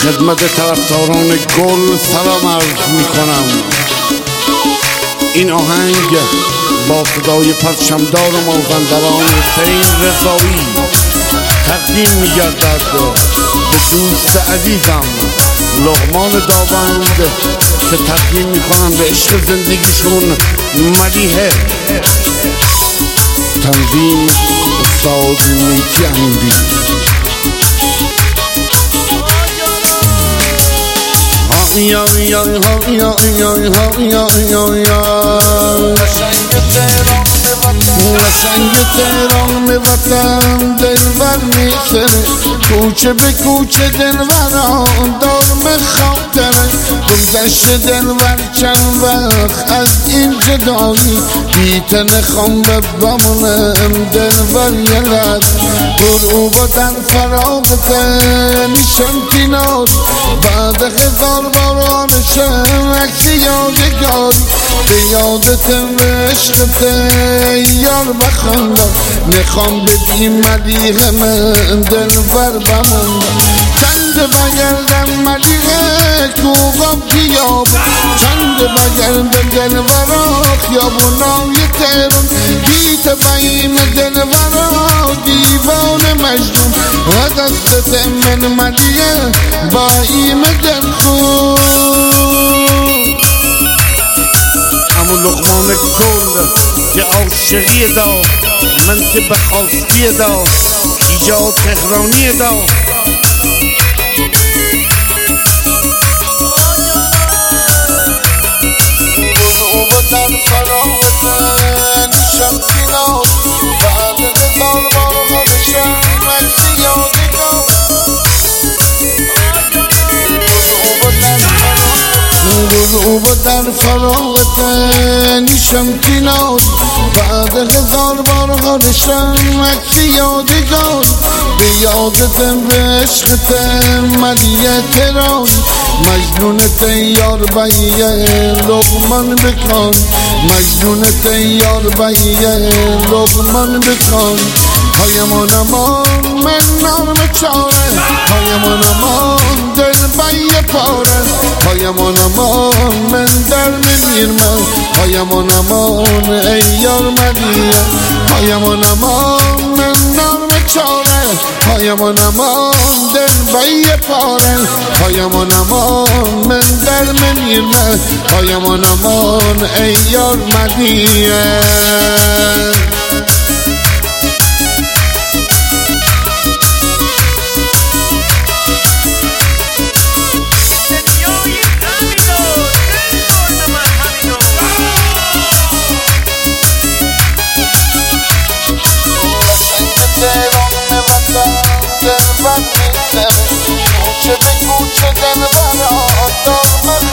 خدمت طرفداران گل سلام عرض میکنم. این آهنگ با صدای پرچمدار مازندران حسین رضایی تقدیم میگردد به دوست عزیزم لقمان داوند که تقدیم میکنم به عشق زندگیشون ملیحه. تنظیم استاد میتی امیری. قشنگ تهران به وطن دلبر میخره، کوچه به کوچه دلبران دارم خاطره، گذشت دلبر چند وقت از این جدایی، بیتن خم به بمونم دلبر یلد گروه در فراغته میشم کنار بعد هزار بارانشم عکسی یادگاری به یادتم به عشقته یار بخوندم، میخوام بدی ملیحه من دلبر بموندم. چند بگردم ملیحه کوبم بیاب، چند بگردم دلبرا خیابونای تهران، بیت بیم دلبرا دیوان مجنون و دستت من ملیحه با ایم دلخون. همون لقمان گل که عاشقی دا من که بخواستی دا ایجاد تهرانی دا. گروه در فراغتن شم کنار بعد هزار بار خودشم مکسی یادگار. گروه در فراغتن شم کنار بعد هزار بار خودشم مکسی یادگار، به یادتم به عشقتم ملیحه تهران، مجنون تیار بیه لقمان بکن، مجنون تیار بیه لقمان بکن. هایمان امان من نام چاره، هایمان امان دل بیه پاره، هایمان امان من در میرمن، هایمان امان ای یار ملیحه، هایمان امان من نام چاره، هایمان امان دل بیه پاره، هایمان امان من در میرمن، هایمان امان ای یار ملیحه. کوچه به کوچه دلبرا دارم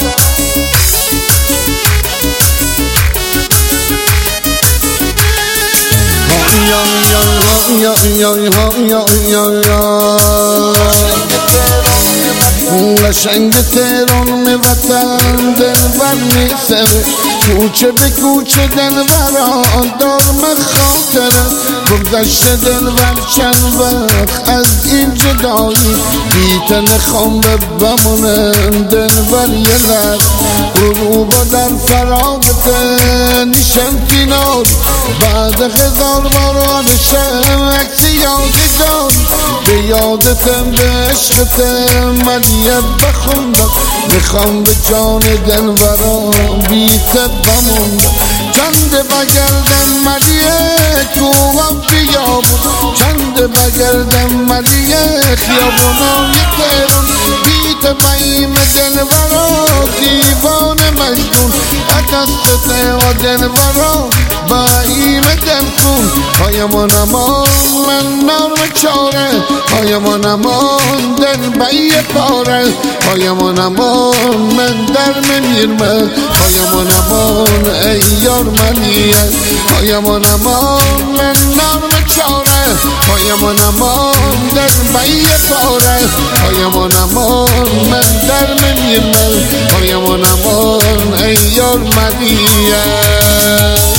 قشنگ تهران وطن دلبر میسره، کوچه به کوچه دلبرا دارم خاطره، گذشت دلبر چند وقت از این جدایی، بیتن خم به بمونم دلبر یلد گروه در فراغته نشم کنار بعد هزار بارانشم عکسی یادگار، به یادتم به عشقتم ملیحه بخوندم، میخوام به جان دلبران بیتت بموندم. چند بگردم ملیحه کوبم بیابون، چند بگردم ملیحه خیابونای تهران، بیت بیم دلبرا دیوان مجنون و دستت و دلبرا با ایم دلخون. هایمان امان من نام چاره، هایمان امان دل بیه پاره، هایمان امان من در میرمن، هایمان امان ای یار ملیحه، هایمان امان من نام چاره، هایمان امان دل بیه پاره، هایمان امان من در میرمن، هایمان امان ای یار ملیحه.